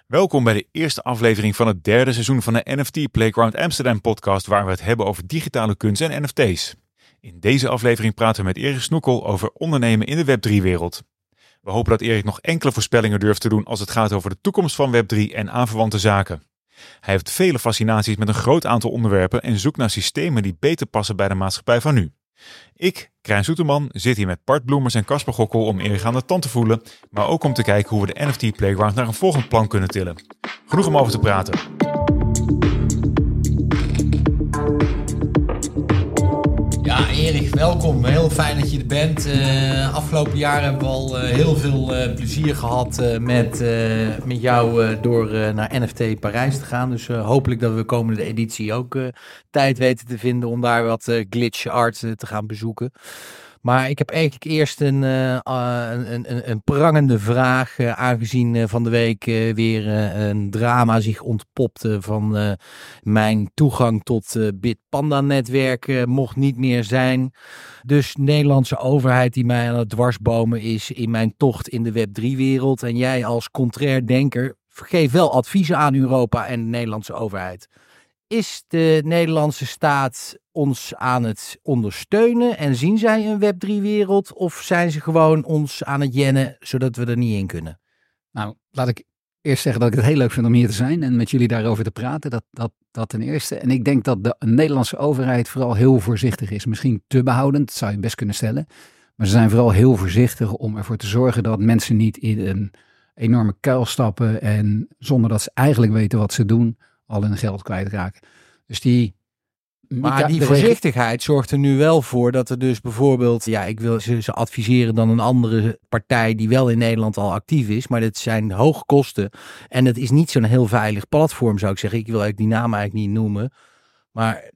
Welkom bij de eerste aflevering van het derde seizoen van de NFT Playground Amsterdam podcast, waar we het hebben over digitale kunst en NFT's. In deze aflevering praten we met Erik Snoekel over ondernemen in de Web3-wereld. We hopen dat Erik nog enkele voorspellingen durft te doen als het gaat over de toekomst van Web3 en aanverwante zaken. Hij heeft vele fascinaties met een groot aantal onderwerpen en zoekt naar systemen die beter passen bij de maatschappij van nu. Ik, Krijn Soeterman, zit hier met Bart Bloemers en Casper Gokkel om Erik aan de tand te voelen, maar ook om te kijken hoe we de NFT Playground naar een volgend plan kunnen tillen. Genoeg om over te praten. Ja, Erik, welkom. Heel fijn dat je er bent. Afgelopen jaren hebben we al heel veel plezier gehad met jou door naar NFT Parijs te gaan. Dus hopelijk dat we de komende editie ook tijd weten te vinden om daar wat glitch art te gaan bezoeken. Maar ik heb eigenlijk eerst een prangende vraag, aangezien van de week weer een drama zich ontpopte van mijn toegang tot Bitpanda-netwerk mocht niet meer zijn. Dus de Nederlandse overheid die mij aan het dwarsbomen is in mijn tocht in de Web3-wereld. En jij als contrair denker, geef wel adviezen aan Europa en de Nederlandse overheid. Is de Nederlandse staat ons aan het ondersteunen en zien zij een Web3-wereld? Of zijn ze gewoon ons aan het jennen, zodat we er niet in kunnen? Nou, laat ik eerst zeggen dat ik het heel leuk vind om hier te zijn en met jullie daarover te praten. Dat ten eerste. En ik denk dat de Nederlandse overheid vooral heel voorzichtig is. Misschien te behoudend, dat zou je best kunnen stellen. Maar ze zijn vooral heel voorzichtig om ervoor te zorgen dat mensen niet in een enorme kuil stappen en zonder dat ze eigenlijk weten wat ze doen, al hun geld kwijtraken. Dus die voorzichtigheid zorgt er nu wel voor dat er dus bijvoorbeeld, ik wil ze adviseren dan een andere partij die wel in Nederland al actief is, maar dat zijn hoge kosten en het is niet zo'n heel veilig platform, zou ik zeggen. Ik wil eigenlijk die naam eigenlijk niet noemen, maar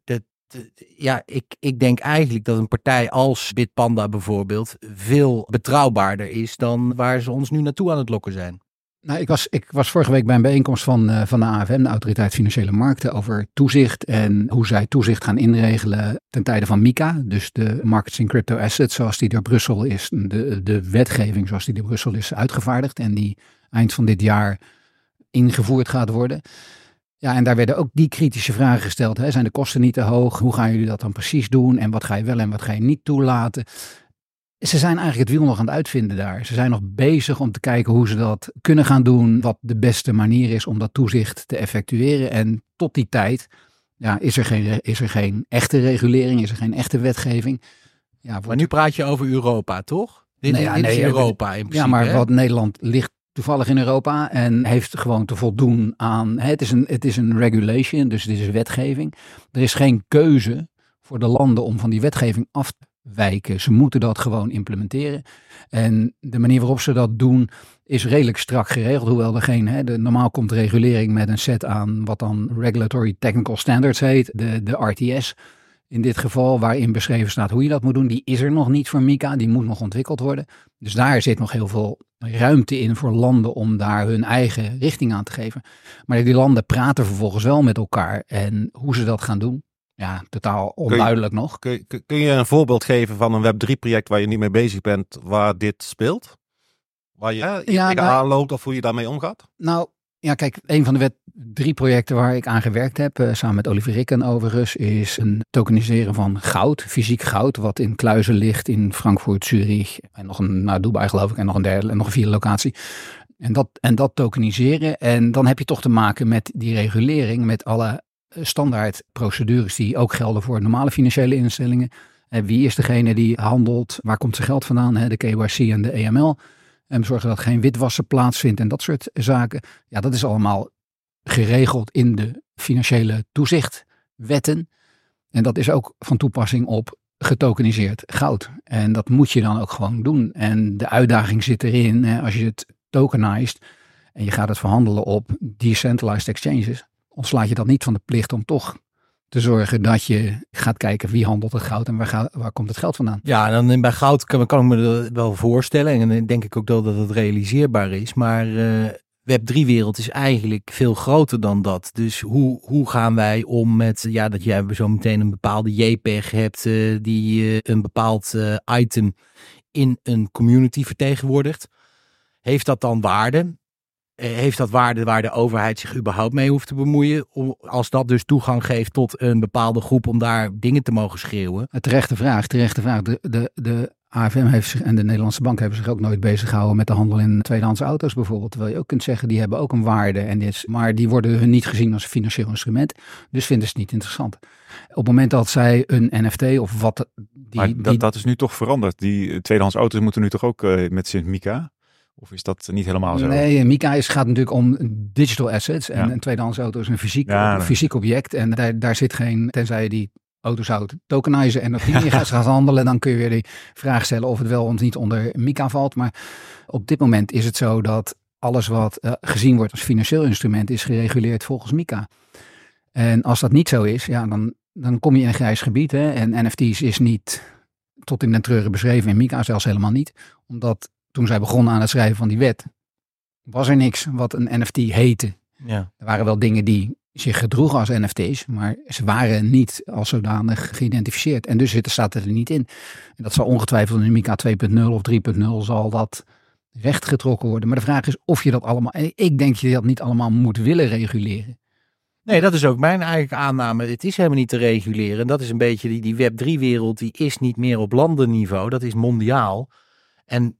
ik denk eigenlijk dat een partij als Bitpanda bijvoorbeeld veel betrouwbaarder is dan waar ze ons nu naartoe aan het lokken zijn. Nou, ik was vorige week bij een bijeenkomst van de AFM, de Autoriteit Financiële Markten, over toezicht en hoe zij toezicht gaan inregelen ten tijde van MiCA. Dus de Markets in Crypto Assets, zoals die door Brussel is, de wetgeving zoals die door Brussel is uitgevaardigd en die eind van dit jaar ingevoerd gaat worden. Ja, en daar werden ook die kritische vragen gesteld. Hè? Zijn de kosten niet te hoog? Hoe gaan jullie dat dan precies doen? En wat ga je wel en wat ga je niet toelaten? Ze zijn eigenlijk het wiel nog aan het uitvinden daar. Ze zijn nog bezig om te kijken hoe ze dat kunnen gaan doen. Wat de beste manier is om dat toezicht te effectueren. En tot die tijd is er geen echte regulering, is er geen echte wetgeving. Ja, maar nu praat je over Europa, toch? Dit is Europa in principe. Ja, maar wat Nederland ligt toevallig in Europa en heeft gewoon te voldoen aan. Het is een regulation, dus het is een wetgeving. Er is geen keuze voor de landen om van die wetgeving af te wijken. Ze moeten dat gewoon implementeren. En de manier waarop ze dat doen is redelijk strak geregeld. Hoewel normaal komt regulering met een set aan wat dan Regulatory Technical Standards heet. De RTS in dit geval, waarin beschreven staat hoe je dat moet doen. Die is er nog niet voor MiCA. Die moet nog ontwikkeld worden. Dus daar zit nog heel veel ruimte in voor landen om daar hun eigen richting aan te geven. Maar die landen praten vervolgens wel met elkaar. En hoe ze dat gaan doen, ja, totaal onduidelijk nog. Kun je een voorbeeld geven van een Web3-project waar je niet mee bezig bent, waar dit speelt? Waar je aanloopt of hoe je daarmee omgaat? Nou, ja, kijk, een van de Web3-projecten waar ik aan gewerkt heb, samen met Oliver Ricken overigens, is een tokeniseren van goud, fysiek goud, wat in kluizen ligt in Frankfurt, Zurich en nog Dubai geloof ik en nog een derde en nog een vierde locatie. En dat tokeniseren. En dan heb je toch te maken met die regulering, met alle standaard procedures die ook gelden voor normale financiële instellingen. Wie is degene die handelt? Waar komt zijn geld vandaan? De KYC en de AML. En zorgen dat geen witwassen plaatsvindt en dat soort zaken. Ja, dat is allemaal geregeld in de financiële toezichtwetten. En dat is ook van toepassing op getokeniseerd goud. En dat moet je dan ook gewoon doen. En de uitdaging zit erin, als je het tokenized en je gaat het verhandelen op decentralized exchanges, ontslaat je dat niet van de plicht om toch te zorgen dat je gaat kijken wie handelt het goud en waar komt het geld vandaan. Ja, en dan bij goud kan ik me dat wel voorstellen en dan denk ik ook dat het realiseerbaar is. Maar Web3-wereld is eigenlijk veel groter dan dat. Dus hoe gaan wij om met, dat jij zo meteen een bepaalde JPEG hebt die een bepaald item in een community vertegenwoordigt. Heeft dat dan waarde? heeft dat waarde waar de overheid zich überhaupt mee hoeft te bemoeien? Als dat dus toegang geeft tot een bepaalde groep om daar dingen te mogen schreeuwen? Terechte vraag. De AFM heeft zich en de Nederlandse Bank hebben zich ook nooit bezig gehouden met de handel in tweedehands auto's bijvoorbeeld. Terwijl je ook kunt zeggen, die hebben ook een waarde. Maar die worden hun niet gezien als een financieel instrument. Dus vinden ze het niet interessant. Op het moment dat zij een NFT of wat... Dat is nu toch veranderd. Die tweedehands auto's moeten nu toch ook met Sint-Mica? Of is dat niet helemaal zo? Nee, MiCA gaat natuurlijk om digital assets. En een tweedehands auto is een fysiek object. En daar zit geen, tenzij je die auto's houdt, tokenizen en op die manier gaat handelen. Dan kun je weer die vraag stellen of het wel of niet onder MiCA valt. Maar op dit moment is het zo dat alles wat gezien wordt als financieel instrument is gereguleerd volgens MiCA. En als dat niet zo is, dan kom je in een grijs gebied. Hè? En NFT's is niet tot in den treuren beschreven in MiCA zelfs helemaal niet. Omdat toen zij begonnen aan het schrijven van die wet, was er niks wat een NFT heette. Ja. Er waren wel dingen die zich gedroegen als NFT's, maar ze waren niet als zodanig geïdentificeerd. En dus staat het er niet in. En dat zal ongetwijfeld in MiCA 2.0 of 3.0 zal dat rechtgetrokken worden. Maar de vraag is of je dat allemaal... Ik denk dat je dat niet allemaal moet willen reguleren. Nee, dat is ook mijn eigen aanname. Het is helemaal niet te reguleren. Dat is een beetje die Web3-wereld, die is niet meer op landenniveau. Dat is mondiaal. En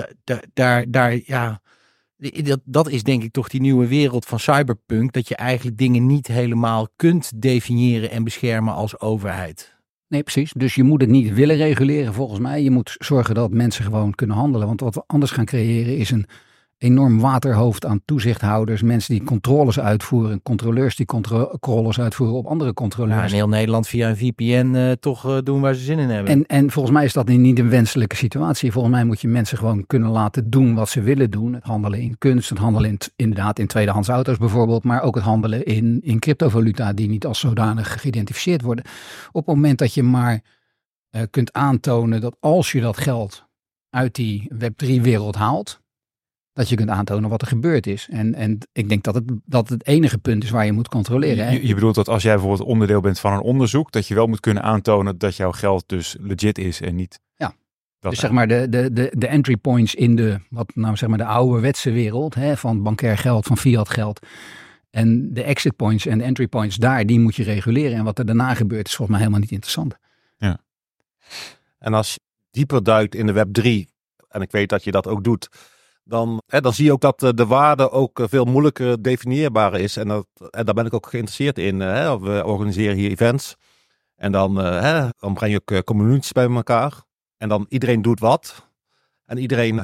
dat is denk ik toch die nieuwe wereld van cyberpunk. Dat je eigenlijk dingen niet helemaal kunt definiëren en beschermen als overheid. Nee, precies. Dus je moet het niet willen reguleren volgens mij. Je moet zorgen dat mensen gewoon kunnen handelen. Want wat we anders gaan creëren is een enorm waterhoofd aan toezichthouders. Mensen die controles uitvoeren. Controleurs die controles uitvoeren op andere controleurs. Ja, in heel Nederland via een VPN toch doen waar ze zin in hebben. En volgens mij is dat niet een wenselijke situatie. Volgens mij moet je mensen gewoon kunnen laten doen wat ze willen doen. Het handelen in kunst, het handelen inderdaad in tweedehands auto's bijvoorbeeld. Maar ook het handelen in cryptovaluta die niet als zodanig geïdentificeerd worden. Op het moment dat je maar kunt aantonen dat als je dat geld uit die Web3-wereld haalt, dat je kunt aantonen wat er gebeurd is. En ik denk dat het enige punt is waar je moet controleren. Je bedoelt dat als jij bijvoorbeeld onderdeel bent van een onderzoek, dat je wel moet kunnen aantonen dat jouw geld dus legit is en niet... Ja, dus zeg maar de entry points in de ouderwetse wereld, hè, van bankair geld, van fiat geld. En de exit points en de entry points die moet je reguleren. En wat er daarna gebeurt is volgens mij helemaal niet interessant. Ja. En als je dieper duikt in de Web3, en ik weet dat je dat ook doet, dan zie je ook dat de waarde ook veel moeilijker definieerbaar is. En daar ben ik ook geïnteresseerd in. We organiseren hier events. En dan breng je ook communities bij elkaar. En dan iedereen doet wat. En iedereen,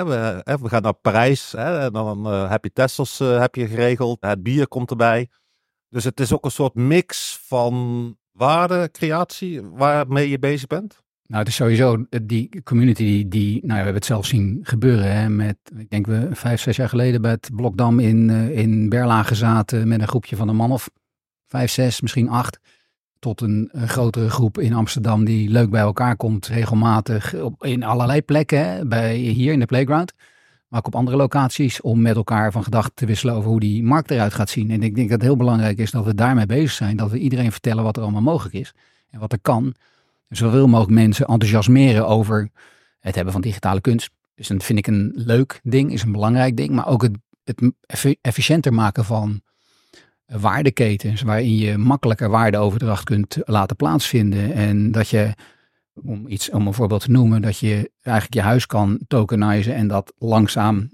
we gaan naar Parijs. En dan heb je Tessels heb je geregeld. Het bier komt erbij. Dus het is ook een soort mix van waardecreatie waarmee je bezig bent. Nou, het is sowieso die community we hebben het zelf zien gebeuren. Hè, ik denk we 5-6 jaar geleden bij het Blokdam in Berlage zaten met een groepje van een man of 5, 6, misschien 8. Tot een grotere groep in Amsterdam die leuk bij elkaar komt, regelmatig in allerlei plekken. Hè, hier in de Playground, maar ook op andere locaties, om met elkaar van gedachten te wisselen over hoe die markt eruit gaat zien. En ik denk dat het heel belangrijk is dat we daarmee bezig zijn. Dat we iedereen vertellen wat er allemaal mogelijk is en wat er kan. Zoveel mogelijk mensen enthousiasmeren over het hebben van digitale kunst. Dus dat vind ik een leuk ding, is een belangrijk ding. Maar ook het efficiënter maken van waardeketens, waarin je makkelijker waardeoverdracht kunt laten plaatsvinden. En dat je, om een voorbeeld te noemen, dat je eigenlijk je huis kan tokenizen en dat langzaam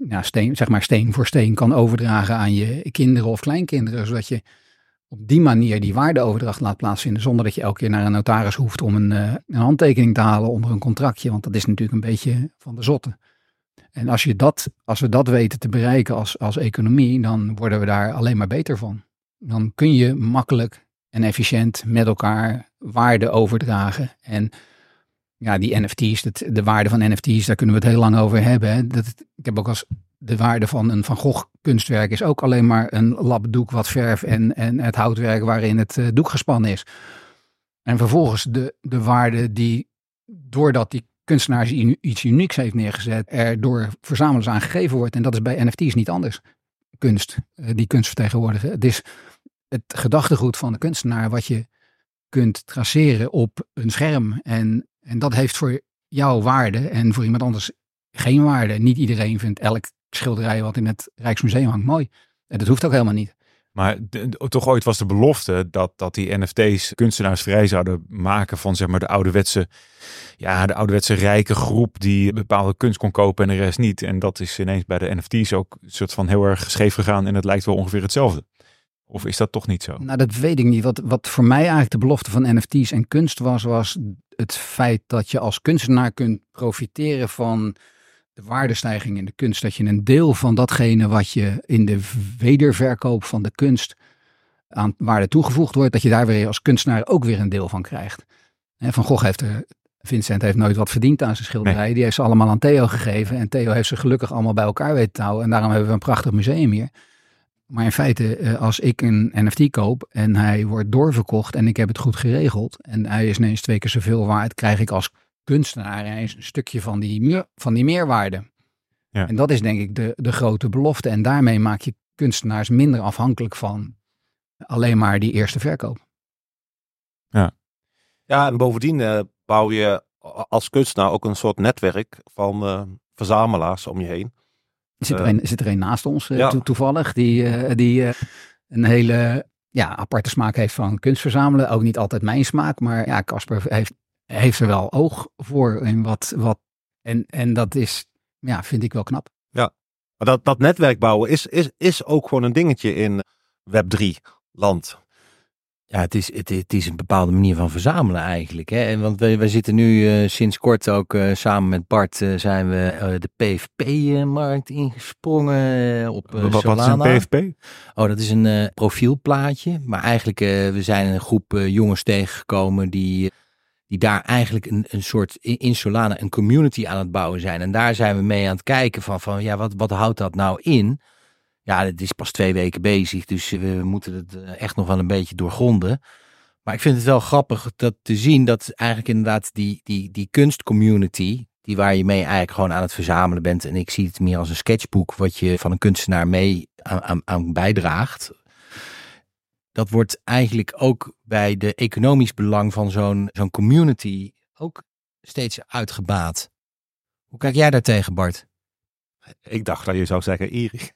steen voor steen kan overdragen aan je kinderen of kleinkinderen. Zodat je op die manier die waardeoverdracht laat plaatsvinden, zonder dat je elke keer naar een notaris hoeft om een handtekening te halen onder een contractje. Want dat is natuurlijk een beetje van de zotte. En als we dat weten te bereiken als economie, dan worden we daar alleen maar beter van. Dan kun je makkelijk en efficiënt met elkaar waarde overdragen. En ja, die NFT's, de waarde van NFT's, daar kunnen we het heel lang over hebben. Hè. Ik heb ook als de waarde van een Van Gogh kunstwerk is ook alleen maar een labdoek wat verf en het houtwerk waarin het doek gespannen is. En vervolgens de waarde die, doordat die kunstenaar iets unieks heeft neergezet, er door verzamelaars aan gegeven wordt. En dat is bij NFT's niet anders. Die kunst vertegenwoordigen. Het is het gedachtegoed van de kunstenaar wat je kunt traceren op een scherm. En dat heeft voor jou waarde en voor iemand anders geen waarde. Niet iedereen vindt elk schilderij wat in het Rijksmuseum hangt, mooi. En dat hoeft ook helemaal niet. Maar toch ooit was de belofte dat die NFT's kunstenaars vrij zouden maken van zeg maar de ouderwetse rijke groep die bepaalde kunst kon kopen en de rest niet. En dat is ineens bij de NFT's ook een soort van heel erg scheef gegaan en het lijkt wel ongeveer hetzelfde. Of is dat toch niet zo? Nou, dat weet ik niet. Wat voor mij eigenlijk de belofte van NFT's en kunst was het feit dat je als kunstenaar kunt profiteren van de waardestijging in de kunst. Dat je een deel van datgene wat je in de wederverkoop van de kunst aan waarde toegevoegd wordt, dat je daar weer als kunstenaar ook weer een deel van krijgt. Van Gogh Vincent heeft nooit wat verdiend aan zijn schilderijen. Nee. Die heeft ze allemaal aan Theo gegeven. En Theo heeft ze gelukkig allemaal bij elkaar weten te houden. En daarom hebben we een prachtig museum hier. Maar in feite, als ik een NFT koop en hij wordt doorverkocht en ik heb het goed geregeld en hij is ineens 2 keer zoveel waard, krijg ik als kunstenaar ineens een stukje van die meerwaarde. Ja. En dat is denk ik de grote belofte. En daarmee maak je kunstenaars minder afhankelijk van alleen maar die eerste verkoop. Ja, en bovendien bouw je als kunstenaar ook een soort netwerk van verzamelaars om je heen. Zit er een naast ons toevallig, die een hele aparte smaak heeft van kunst verzamelen. Ook niet altijd mijn smaak, maar ja, Casper heeft er wel oog voor in wat en dat is, vind ik wel knap. Ja, maar dat netwerk bouwen is ook gewoon een dingetje in Web3 land. Ja, het is een bepaalde manier van verzamelen eigenlijk. Hè? Want wij zitten nu sinds kort ook samen met Bart zijn we de PFP-markt ingesprongen op Solana. Wat is een PFP? Oh, dat is een profielplaatje. Maar eigenlijk, we zijn een groep jongens tegengekomen die daar eigenlijk een soort in Solana een community aan het bouwen zijn. En daar zijn we mee aan het kijken van wat houdt dat nou in? Ja, het is pas 2 weken bezig, dus we moeten het echt nog wel een beetje doorgronden. Maar ik vind het wel grappig dat te zien dat eigenlijk inderdaad die kunstcommunity, die waar je mee eigenlijk gewoon aan het verzamelen bent. En ik zie het meer als een sketchboek wat je van een kunstenaar mee aan bijdraagt. Dat wordt eigenlijk ook bij de economisch belang van zo'n community ook steeds uitgebaat. Hoe kijk jij daar tegen, Bart? Ik dacht dat je zou zeggen Erik.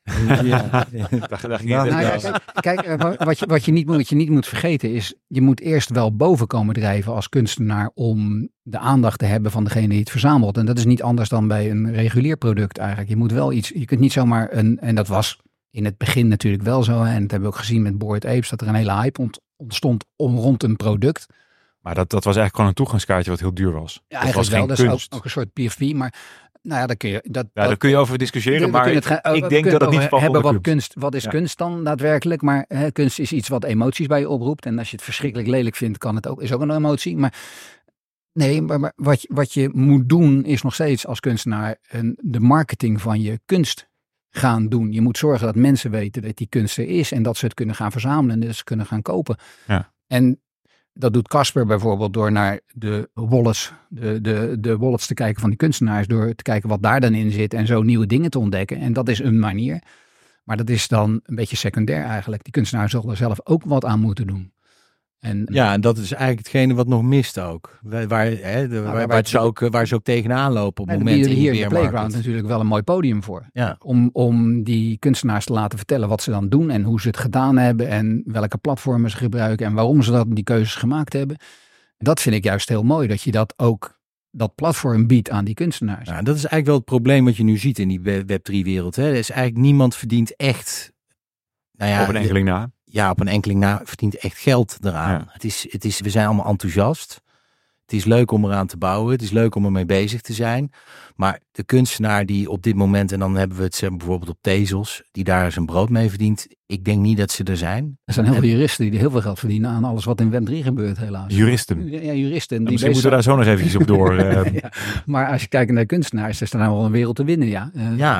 Kijk, wat je niet moet vergeten is, je moet eerst wel boven komen drijven als kunstenaar om de aandacht te hebben van degene die het verzamelt. En dat is niet anders dan bij een regulier product eigenlijk. Je moet wel iets, je kunt niet zomaar en dat was in het begin natuurlijk wel zo. En dat hebben we ook gezien met Bored Apes, dat er een hele hype ontstond rond een product. Maar dat was eigenlijk gewoon een toegangskaartje wat heel duur was. Ja, eigenlijk wel. Dat is ook een soort PFP, maar nou ja, daar kun je over discussiëren, maar ik denk dat het niet van hebben wat is kunst dan daadwerkelijk, maar kunst is iets wat emoties bij je oproept en als je het verschrikkelijk lelijk vindt, is ook een emotie, maar nee, maar wat je moet doen is nog steeds als kunstenaar de marketing van je kunst gaan doen. Je moet zorgen dat mensen weten dat die kunst er is en dat ze het kunnen gaan verzamelen en dat ze kunnen gaan kopen. Ja. En dat doet Casper bijvoorbeeld door naar de wallets, de wallets te kijken van die kunstenaars, door te kijken wat daar dan in zit en zo nieuwe dingen te ontdekken. En dat is een manier. Maar dat is dan een beetje secundair eigenlijk. Die kunstenaar zal er zelf ook wat aan moeten doen. En dat is eigenlijk hetgene wat nog mist ook. Waar ze ook tegenaan lopen op het moment in hier in de Playground natuurlijk wel een mooi podium voor. Ja. Om die kunstenaars te laten vertellen wat ze dan doen en hoe ze het gedaan hebben en welke platformen ze gebruiken en waarom ze die keuzes gemaakt hebben. Dat vind ik juist heel mooi, dat je dat platform biedt aan die kunstenaars. Ja, dat is eigenlijk wel het probleem wat je nu ziet in die Web3-wereld. Er is eigenlijk niemand verdient echt. Op een enkeling na. Ja, op een enkeling na verdient echt geld eraan. Ja. We zijn allemaal enthousiast. Het is leuk om eraan te bouwen. Het is leuk om ermee bezig te zijn. Maar de kunstenaar die op dit moment, en dan hebben we het bijvoorbeeld op Tezos, die daar zijn brood mee verdient. Ik denk niet dat ze er zijn. Er zijn heel veel juristen die heel veel geld verdienen aan alles wat in Web3 gebeurt helaas. Juristen? Ja, juristen. Die misschien moeten we daar zo nog eventjes op door. Ja, maar als je kijkt naar kunstenaars, is er nou wel een wereld te winnen, ja.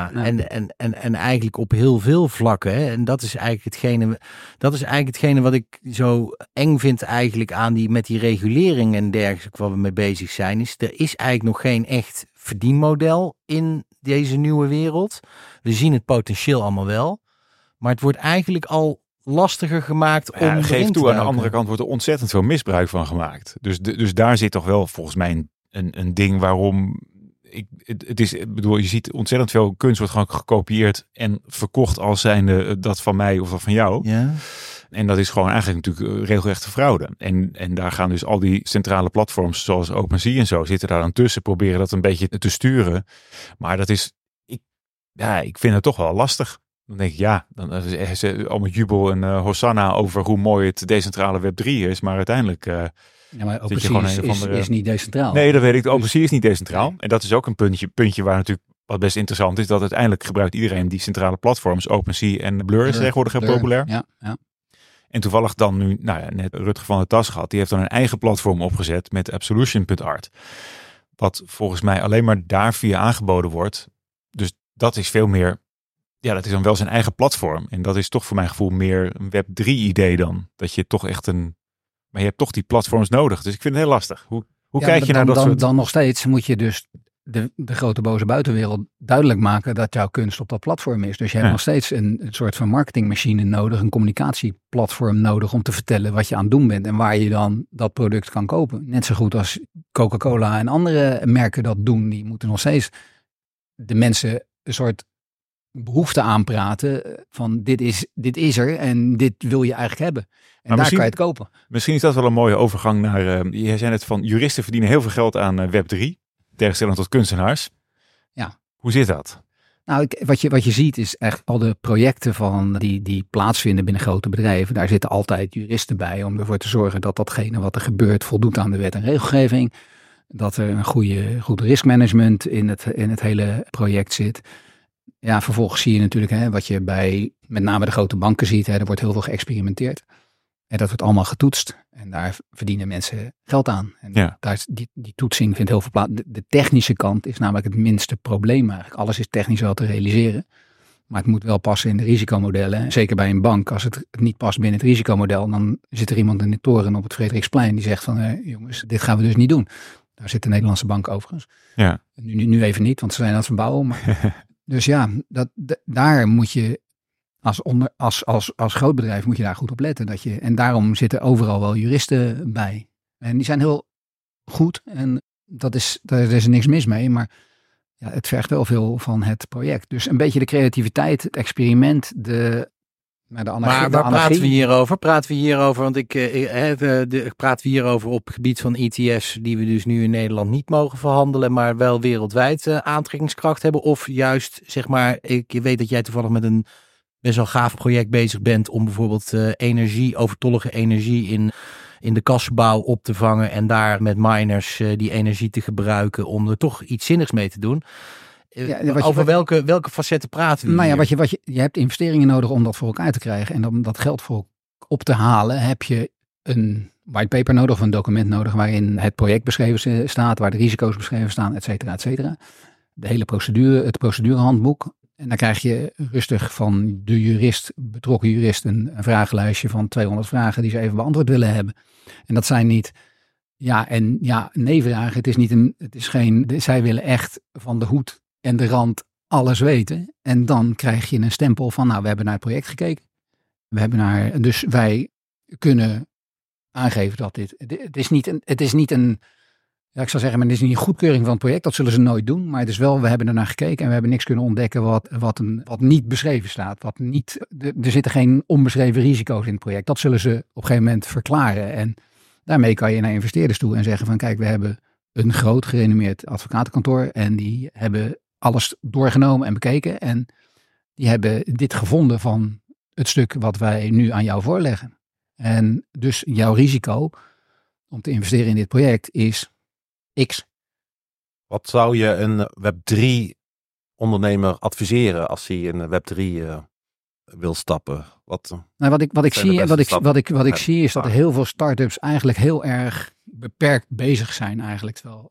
En eigenlijk op heel veel vlakken. Hè. En dat is eigenlijk hetgene wat ik zo eng vind eigenlijk aan met die regulering en dergelijke waar we mee bezig zijn. Er is eigenlijk nog geen echt verdienmodel in deze nieuwe wereld. We zien het potentieel allemaal wel. Maar het wordt eigenlijk al lastiger gemaakt om geef toe, aan de andere kant wordt er ontzettend veel misbruik van gemaakt. Dus daar zit toch wel volgens mij een ding waarom Ik bedoel, je ziet ontzettend veel kunst wordt gewoon gekopieerd en verkocht als zijnde dat van mij of dat van jou. Ja. En dat is gewoon eigenlijk natuurlijk regelrechte fraude. En daar gaan dus al die centrale platforms zoals OpenSea en zo zitten daar dan tussen, proberen dat een beetje te sturen. Maar dat is, ik vind het toch wel lastig. Dan denk ik, dan is allemaal jubel en hosanna over hoe mooi het decentrale Web3 is. Maar uiteindelijk maar OpenSea is niet decentraal. Nee, dat weet ik. OpenSea is niet decentraal. Nee. En dat is ook een puntje waar natuurlijk wat best interessant is. Dat uiteindelijk gebruikt iedereen die centrale platforms. OpenSea en Blur is tegenwoordig heel populair. Ja. En toevallig dan nu, net Rutger van der Tas gehad. Die heeft dan een eigen platform opgezet met Absolution.art. Wat volgens mij alleen maar daar via aangeboden wordt. Dus dat is veel meer, dat is dan wel zijn eigen platform. En dat is toch voor mijn gevoel meer een Web3 idee dan. Dat je toch echt maar je hebt toch die platforms nodig. Dus ik vind het heel lastig. Hoe kijk je naar dat soort... Dan nog steeds moet je dus de grote boze buitenwereld duidelijk maken dat jouw kunst op dat platform is. Dus je hebt nog steeds een soort van marketingmachine nodig, een communicatieplatform nodig om te vertellen wat je aan het doen bent en waar je dan dat product kan kopen. Net zo goed als Coca-Cola en andere merken dat doen. Die moeten nog steeds de mensen een soort behoefte aanpraten van dit is er en dit wil je eigenlijk hebben. En maar daar kan je het kopen. Misschien is dat wel een mooie overgang naar, jij zei net van juristen verdienen heel veel geld aan Web3. Tegenstelling tot kunstenaars. Ja. Hoe zit dat? Nou, wat je ziet is echt al de projecten van die plaatsvinden binnen grote bedrijven. Daar zitten altijd juristen bij om ervoor te zorgen dat datgene wat er gebeurt voldoet aan de wet en regelgeving. Dat er een goed riskmanagement in het hele project zit. Ja, vervolgens zie je natuurlijk wat je bij met name de grote banken ziet. Er wordt heel veel geëxperimenteerd. En dat wordt allemaal getoetst. En daar verdienen mensen geld aan. En daar is die toetsing vindt heel veel plaats. De technische kant is namelijk het minste probleem eigenlijk. Alles is technisch wel te realiseren. Maar het moet wel passen in de risicomodellen. Zeker bij een bank. Als het niet past binnen het risicomodel. Dan zit er iemand in de toren op het Frederiksplein. Die zegt van jongens, dit gaan we dus niet doen. Daar zit de Nederlandse bank overigens. Ja. Nu even niet, want ze zijn aan het verbouwen. Maar, dus daar moet je... Als groot bedrijf moet je daar goed op letten. En daarom zitten overal wel juristen bij. En die zijn heel goed. En daar is er niks mis mee. Maar het vergt wel veel van het project. Dus een beetje de creativiteit, het experiment, maar waar praten we hierover? Want praten we hierover op het gebied van ETF's die we dus nu in Nederland niet mogen verhandelen, maar wel wereldwijd aantrekkingskracht hebben? Of juist, zeg maar, ik weet dat jij toevallig met een best wel gaaf project bezig bent om bijvoorbeeld overtollige energie in de kasbouw op te vangen en daar met miners die energie te gebruiken om er toch iets zinnigs mee te doen. Over welke facetten praten we hier? Je hebt investeringen nodig om dat voor elkaar te krijgen. En om dat geld voor op te halen heb je een whitepaper nodig of een document nodig waarin het project beschreven staat, waar de risico's beschreven staan, et cetera, et cetera. De hele procedure, het procedurehandboek. En dan krijg je rustig van de betrokken jurist, een vragenlijstje van 200 vragen die ze even beantwoord willen hebben. En dat zijn niet nee vragen. Zij willen echt van de hoed en de rand alles weten. En dan krijg je een stempel van, we hebben naar het project gekeken. Dus wij kunnen aangeven dat het is niet een ik zou zeggen, maar het is niet een goedkeuring van het project. Dat zullen ze nooit doen. Maar het is wel, we hebben er naar gekeken en we hebben niks kunnen ontdekken wat niet beschreven staat. Er zitten geen onbeschreven risico's in het project. Dat zullen ze op een gegeven moment verklaren. En daarmee kan je naar investeerders toe en zeggen van kijk, we hebben een groot gerenommeerd advocatenkantoor. En die hebben alles doorgenomen en bekeken. En die hebben dit gevonden van het stuk wat wij nu aan jou voorleggen. En dus jouw risico om te investeren in dit project is X. Wat zou je een Web3 ondernemer adviseren als hij in Web3 wil stappen? Wat ik zie is dat er heel veel start-ups eigenlijk heel erg beperkt bezig zijn eigenlijk wel.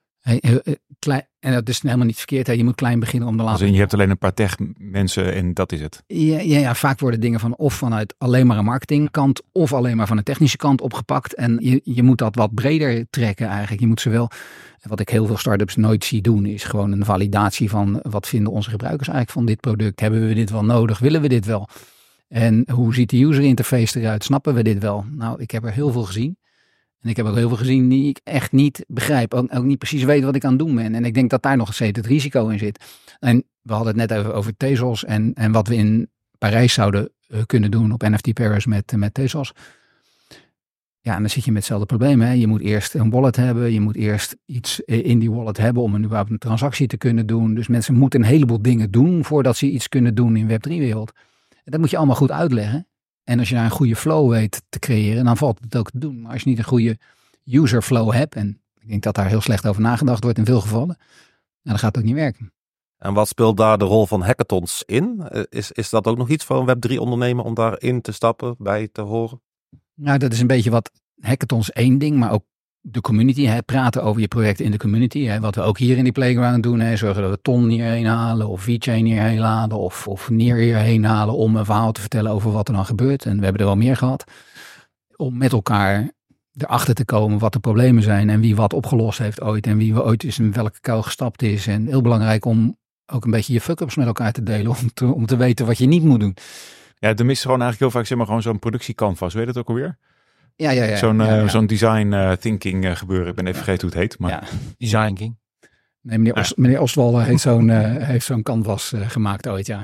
En dat is helemaal niet verkeerd. Je moet klein beginnen om de later. Dus je hebt alleen een paar tech mensen en dat is het. Ja, vaak worden dingen of vanuit alleen maar een marketingkant of alleen maar van de technische kant opgepakt. En je moet dat wat breder trekken eigenlijk. Je moet zowel, wat ik heel veel start-ups nooit zie doen, is gewoon een validatie van wat vinden onze gebruikers eigenlijk van dit product. Hebben we dit wel nodig? Willen we dit wel? En hoe ziet de user interface eruit? Snappen we dit wel? Nou, ik heb er heel veel gezien. En ik heb ook heel veel gezien die ik echt niet begrijp. Ook niet precies weet wat ik aan het doen ben. En ik denk dat daar nog steeds het risico in zit. En we hadden het net even over Tezos en wat we in Parijs zouden kunnen doen op NFT Paris met Tezos. Ja, en dan zit je met hetzelfde probleem. Hè? Je moet eerst een wallet hebben. Je moet eerst iets in die wallet hebben om überhaupt een transactie te kunnen doen. Dus mensen moeten een heleboel dingen doen voordat ze iets kunnen doen in Web3-wereld. En dat moet je allemaal goed uitleggen. En als je daar een goede flow weet te creëren, dan valt het ook te doen. Maar als je niet een goede user flow hebt, en ik denk dat daar heel slecht over nagedacht wordt in veel gevallen, dan gaat het ook niet werken. En wat speelt daar de rol van hackathons in? Is dat ook nog iets voor een Web3-ondernemer om daarin te stappen, bij te horen? Nou, dat is een beetje wat hackathons één ding, maar ook de community. Hè, praten over je project in de community. Hè, wat we ook hier in die playground doen. Hè, zorgen dat we Ton hierheen halen of VeChain hierheen halen of Neer hierheen halen om een verhaal te vertellen over wat er dan gebeurt. En we hebben er wel meer gehad. Om met elkaar erachter te komen wat de problemen zijn en wie wat opgelost heeft ooit. En wie ooit is in welke kuil gestapt is. En heel belangrijk om ook een beetje je fuck-ups met elkaar te delen. Om te weten wat je niet moet doen. Ja, er mist gewoon eigenlijk heel vaak gewoon zo'n productiecanvas. Weet je dat ook alweer? Ja. Zo'n design thinking gebeuren. Ik ben even vergeten hoe het heet. Maar... Ja. Design King. Nee, meneer Ostwalder heeft zo'n canvas gemaakt ooit, ja.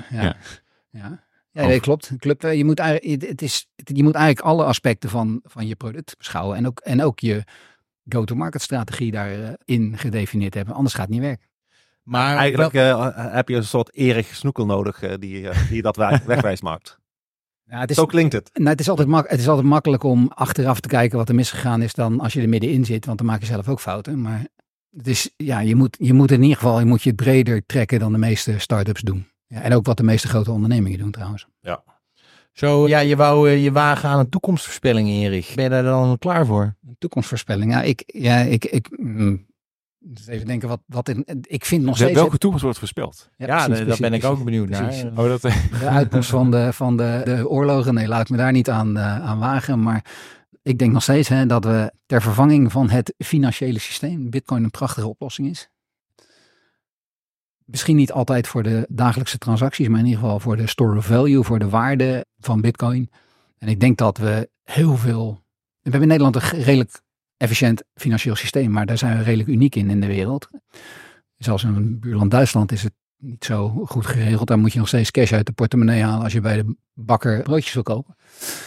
Nee, klopt. Je moet eigenlijk alle aspecten van je product beschouwen. En ook je go-to-market strategie daarin gedefinieerd hebben. Anders gaat het niet werken. Maar eigenlijk heb je een soort Erik Snoekel nodig die dat wegwijs maakt. Ja, zo klinkt het. Nou, het is altijd makkelijk om achteraf te kijken wat er misgegaan is dan als je er middenin zit. Want dan maak je zelf ook fouten. Maar het is, ja, je moet in ieder geval je het breder trekken dan de meeste start-ups doen. Ja, en ook wat de meeste grote ondernemingen doen trouwens. Ja. Zo, ja, je wou je wagen aan een toekomstvoorspelling, Erik. Ben je daar dan klaar voor? Een toekomstvoorspelling? Dus even denken ik vind nog steeds... Welke toekomst wordt voorspeld? Ja, daar ben ik ook benieuwd naar. De uitkomst van de oorlogen, nee, laat ik me daar niet aan wagen. Maar ik denk nog steeds dat we ter vervanging van het financiële systeem Bitcoin een prachtige oplossing is. Misschien niet altijd voor de dagelijkse transacties, maar in ieder geval voor de store of value, voor de waarde van Bitcoin. En ik denk dat we we hebben in Nederland een redelijk efficiënt financieel systeem, maar daar zijn we redelijk uniek in de wereld. Zelfs in een buurland Duitsland is het niet zo goed geregeld. Daar moet je nog steeds cash uit de portemonnee halen als je bij de bakker broodjes wil kopen.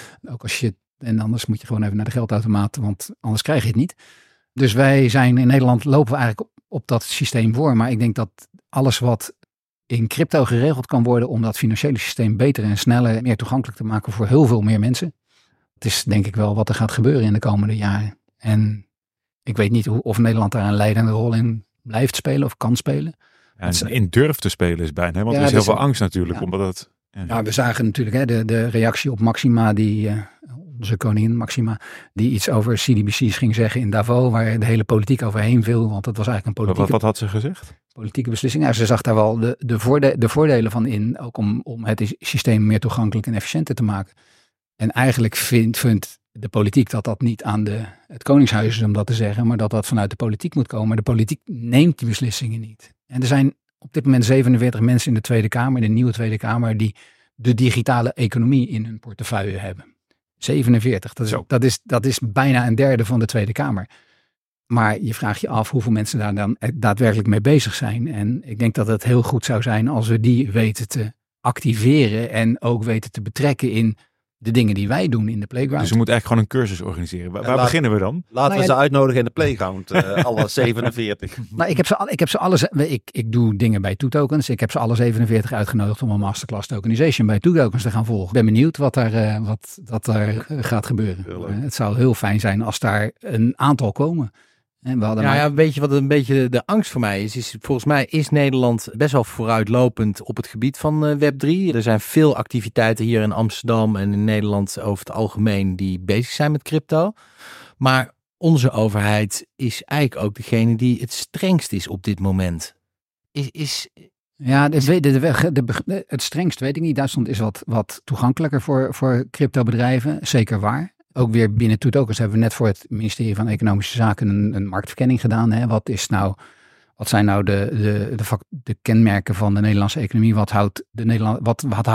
En anders moet je gewoon even naar de geldautomaat, want anders krijg je het niet. Dus wij zijn in Nederland, lopen we eigenlijk op dat systeem voor. Maar ik denk dat alles wat in crypto geregeld kan worden om dat financiële systeem beter en sneller en meer toegankelijk te maken voor heel veel meer mensen. Het is denk ik wel wat er gaat gebeuren in de komende jaren. En ik weet niet of Nederland daar een leidende rol in blijft spelen of kan spelen. Ja, in durft te spelen is bijna, want er is heel veel angst natuurlijk. Ja. Omdat het, Ja, we zagen natuurlijk de reactie op Maxima, onze koningin Maxima, die iets over CDBC's ging zeggen in Davos, waar de hele politiek overheen viel. Want dat was eigenlijk een politieke... Wat had ze gezegd? Politieke beslissing. Ja, ze zag daar wel de voordelen van in, ook om het systeem meer toegankelijk en efficiënter te maken. En eigenlijk vindt de politiek dat niet aan het Koningshuis is om dat te zeggen, maar dat vanuit de politiek moet komen. Maar de politiek neemt die beslissingen niet. En er zijn op dit moment 47 mensen in de Tweede Kamer, de nieuwe Tweede Kamer, die de digitale economie in hun portefeuille hebben. 47, dat is bijna een derde van de Tweede Kamer. Maar je vraagt je af hoeveel mensen daar dan daadwerkelijk mee bezig zijn. En ik denk dat het heel goed zou zijn als we die weten te activeren en ook weten te betrekken in de dingen die wij doen in de playground. Dus we moeten eigenlijk gewoon een cursus organiseren. Waar beginnen we dan? Laten we ze uitnodigen in de playground, alle 47. Nou, ik heb ze alle. Ik doe dingen bij TwoTokens. Ik heb ze alle 47 uitgenodigd om een masterclass tokenization bij TwoTokens te gaan volgen. Ik ben benieuwd wat daar gaat gebeuren. Het zou heel fijn zijn als daar een aantal komen. En weet je wat een beetje de angst voor mij is? Volgens mij is Nederland best wel vooruitlopend op het gebied van Web3. Er zijn veel activiteiten hier in Amsterdam en in Nederland over het algemeen die bezig zijn met crypto. Maar onze overheid is eigenlijk ook degene die het strengst is op dit moment. Ja, het strengst weet ik niet. Duitsland is wat toegankelijker voor cryptobedrijven, zeker waar. Ook weer binnen TwoTokens hebben we net voor het ministerie van Economische Zaken een marktverkenning gedaan. Hè. Wat zijn nou de kenmerken van de Nederlandse economie? Wat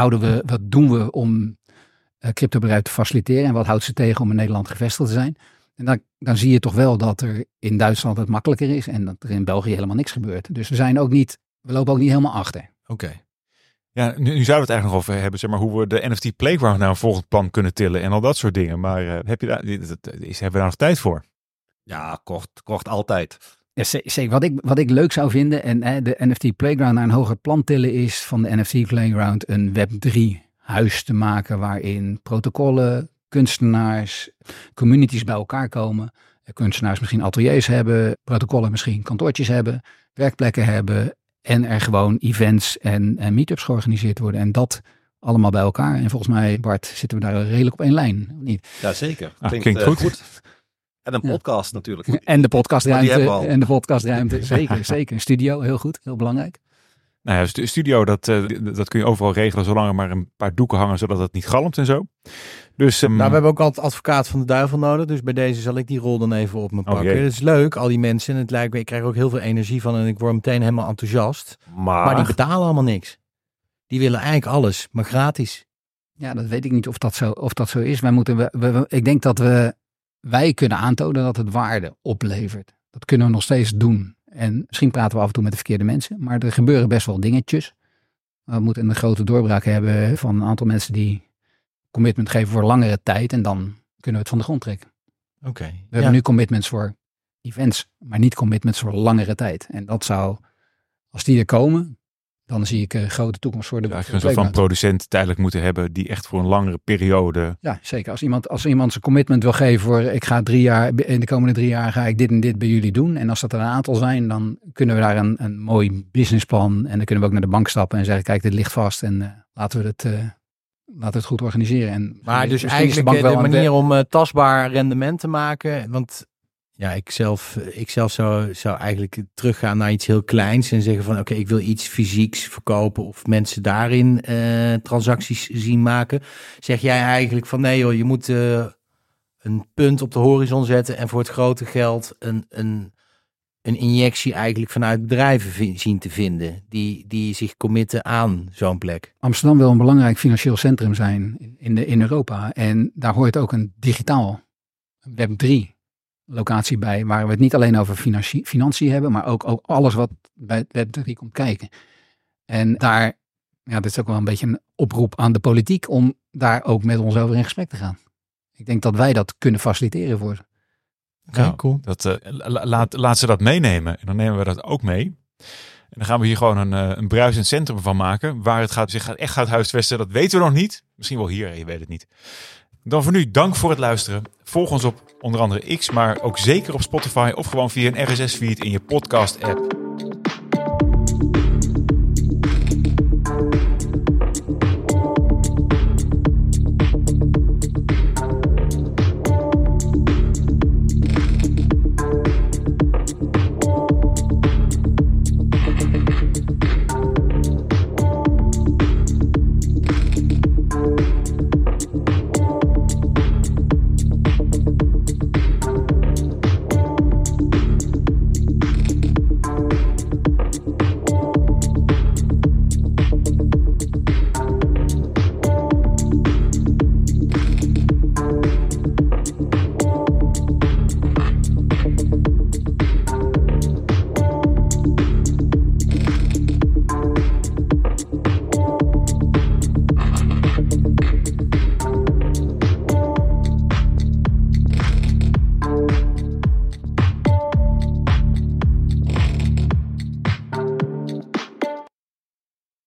doen we om cryptobedrijven te faciliteren? En wat houdt ze tegen om in Nederland gevestigd te zijn? En dan zie je toch wel dat er in Duitsland het makkelijker is en dat er in België helemaal niks gebeurt. Dus we lopen ook niet helemaal achter. Oké. Ja, nu zouden we het eigenlijk nog over hebben, zeg maar, hoe we de NFT Playground naar een volgend plan kunnen tillen en al dat soort dingen. Maar hebben we daar nog tijd voor? Ja, kort altijd. Ja, zeker. Wat ik leuk zou vinden, en de NFT Playground naar een hoger plan tillen, is van de NFT Playground een Web3 huis te maken waarin protocollen, kunstenaars, communities bij elkaar komen. Kunstenaars misschien ateliers hebben, protocollen misschien kantoortjes hebben, werkplekken hebben en er gewoon events en meetups georganiseerd worden. En dat allemaal bij elkaar. En volgens mij, Bart, zitten we daar redelijk op één lijn. Of niet? Ja, zeker. Klinkt goed. En een podcast natuurlijk. En de podcastruimte. al. En de podcastruimte. Zeker. Een studio, heel goed. Heel belangrijk. Nou ja, studio, dat kun je overal regelen zolang er maar een paar doeken hangen, zodat het niet galmt en zo. Dus, Nou, we hebben ook altijd advocaat van de duivel nodig. Dus bij deze zal ik die rol dan even op me pakken. jee. Dat is leuk, al die mensen. En het lijkt me, ik krijg ook heel veel energie van en ik word meteen helemaal enthousiast. Maar die betalen allemaal niks. Die willen eigenlijk alles, maar gratis. Ja, dat weet ik niet of dat zo is. Ik denk dat wij kunnen aantonen dat het waarde oplevert. Dat kunnen we nog steeds doen. En misschien praten we af en toe met de verkeerde mensen. Maar er gebeuren best wel dingetjes. We moeten een grote doorbraak hebben van een aantal mensen die commitment geven voor langere tijd. En dan kunnen we het van de grond trekken. Oké. We hebben nu commitments voor events, maar niet commitments voor langere tijd. En dat zou, als die er komen, dan zie ik een grote toekomst voor de een soort van producent tijdelijk moeten hebben die echt voor een langere periode. Ja, zeker. Als iemand zijn commitment wil geven voor ik ga 3 jaar, in de komende 3 jaar ga ik dit en dit bij jullie doen. En als dat er een aantal zijn, dan kunnen we daar een mooi businessplan en dan kunnen we ook naar de bank stappen en zeggen kijk, dit ligt vast en laten we het goed organiseren. En Maar dus misschien is eigenlijk de bank wel manier om tastbaar rendement te maken. Want ja, ik zelf zou eigenlijk teruggaan naar iets heel kleins en zeggen van oké, ik wil iets fysieks verkopen of mensen daarin transacties zien maken. Zeg jij eigenlijk van nee joh, je moet een punt op de horizon zetten en voor het grote geld een injectie eigenlijk vanuit bedrijven zien te vinden die zich committen aan zo'n plek. Amsterdam wil een belangrijk financieel centrum zijn in Europa en daar hoort ook een digitaal Web3 locatie bij, waar we het niet alleen over financiën hebben, maar ook alles wat bij Web3 komt kijken. En daar, ja, dit is ook wel een beetje een oproep aan de politiek om daar ook met ons over in gesprek te gaan. Ik denk dat wij dat kunnen faciliteren voor ze. Oké, cool. Laat ze dat meenemen en dan nemen we dat ook mee. En dan gaan we hier gewoon een bruisend centrum van maken, waar het zich echt gaat huisvesten. Dat weten we nog niet. Misschien wel hier, je weet het niet. Dan voor nu, dank voor het luisteren. Volg ons op onder andere X, maar ook zeker op Spotify of gewoon via een RSS-feed in je podcast-app.